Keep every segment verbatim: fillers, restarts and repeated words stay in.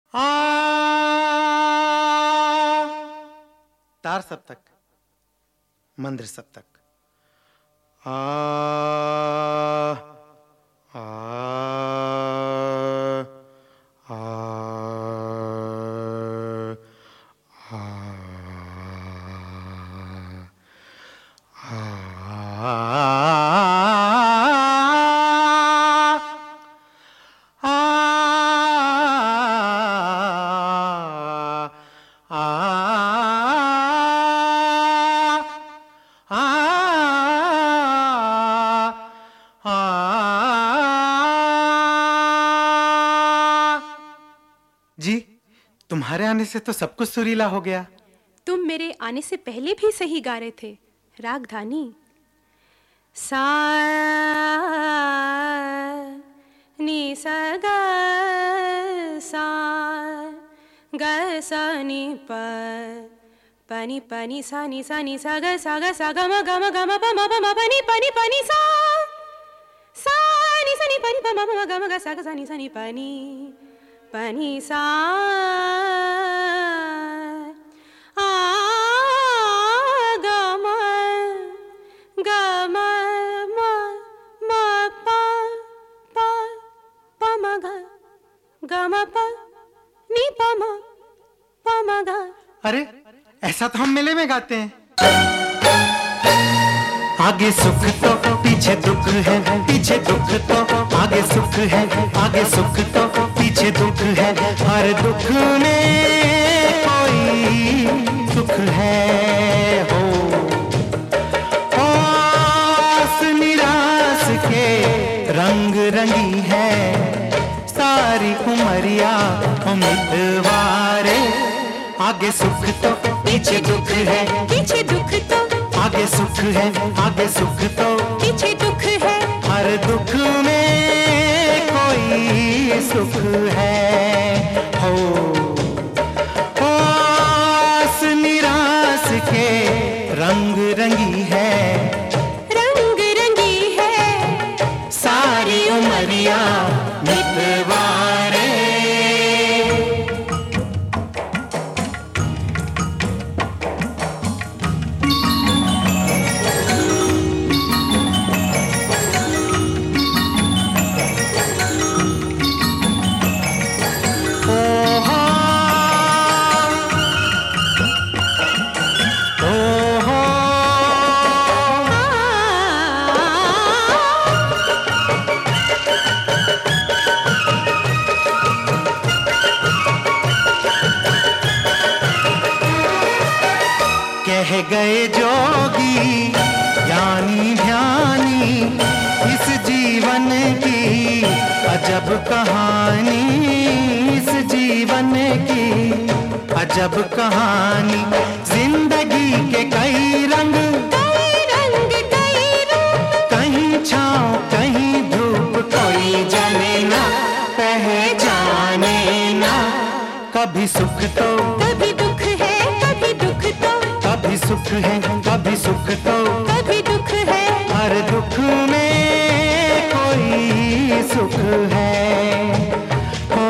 आ तार सप्तक, मंद्र सप्तक। आ आ आ जी, तुम्हारे आने से तो सब कुछ सुरीला हो गया। तुम मेरे आने से पहले भी सही गा रहे थे। रागधानी सा नी सा गा सा गा सा नी प पनी पनी सा नी सा नी सा गा सा गा सा गा म गा म गा म प म प म पनी पनी पनी सा सा नी सा नी पनी प म प म गा म गा सा गा सा नी सा नी पनी पनी सा आ गा म गा म म म प प प म गा गा म प नी प म प म गा। अरे ऐसा तो हम मेले में गाते हैं। आगे सुख तो पीछे दुख है, पीछे दुख तो आगे सुख है, आगे सुख तो पीछे दुख है। हर दुख में कोई सुख है हो, आस निराश के रंग रंगी है सारी उमरिया उम्मीदवारे। आगे सुख तो पीछे दुख है, पीछे दुख तो आगे सुख है, आगे सुख तो पीछे दुख है। हर दुख में कोई सुख है हो, आस निराश के रंग रंगी है, रंग रंगी है सारी उमरिया मितवारे। कह गए जोगी ज्ञानी ध्यानी इस जीवन की अजब कहानी, इस जीवन की अजब कहानी। जिंदगी के कई रंग, कई रंग कई रूप, कहीं छाँव कहीं धूप, कोई जले ना पहचाने ना। कभी सुख तो कभी दुख है, कभी दुख तो कभी सुख है, कभी सुख तो कभी दुख है। हर दुख में कोई सुख है हो,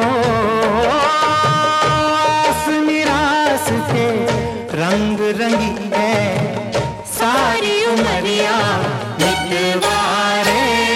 आस निराश के रंग रंगी है सारी उमरिया मितवारे।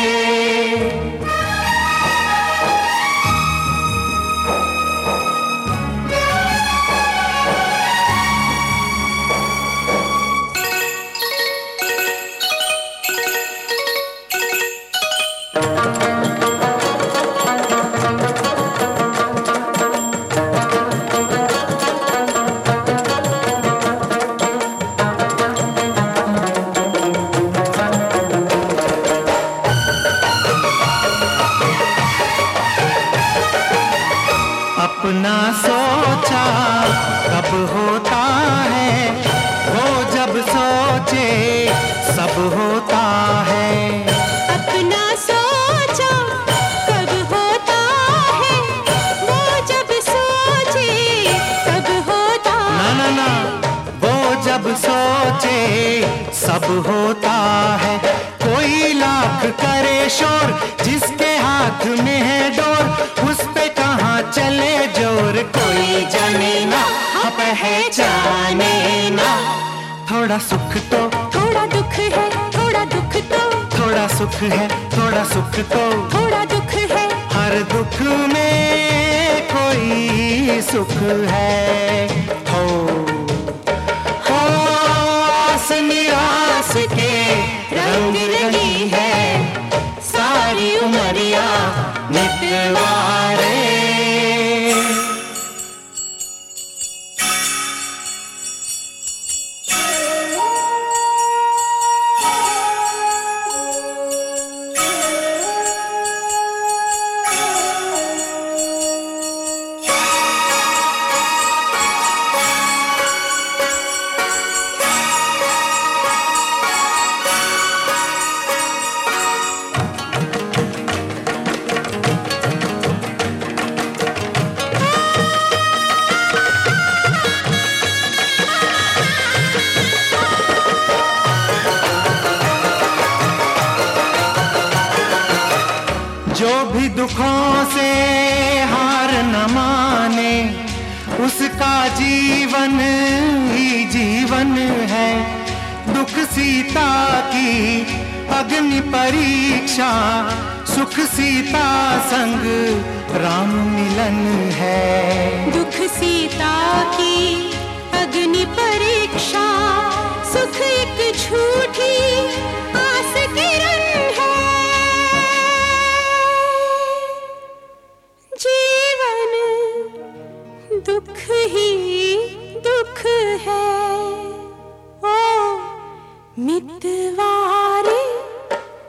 अपना सोचा कब होता है, वो जब सोचे सब होता है। अपना सोचा कब होता है, वो जब सोचे सब होता ना ना ना, वो जब सोचे सब होता है। कोई लाख करे शोर, जिसके हाथ में है डोर उस पे कहाँ चले जोर। और कोई जाने ना, पहचाने ना। थोड़ा सुख तो थोड़ा दुख है, थोड़ा दुख तो थोड़ा सुख है, थोड़ा सुख तो थोड़ा दुख है। हर दुख में कोई सुख है। हो हो आस निराश के रंग रही है सारी उमरिया मितवारे। जो भी दुखों से हार न माने, उसका जीवन ही जीवन है। दुख सीता की अग्नि परीक्षा, सुख सीता संग राम मिलन है। दुख सीता की अग्नि परीक्षा, सुख एक झूठी आस किरण है। जीवन दुख ही दुख है ओ मितवारे।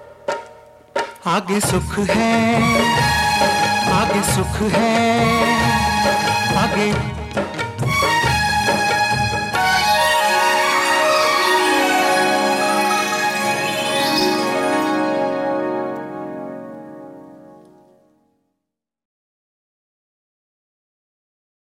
आगे सुख है, आगे सुख है।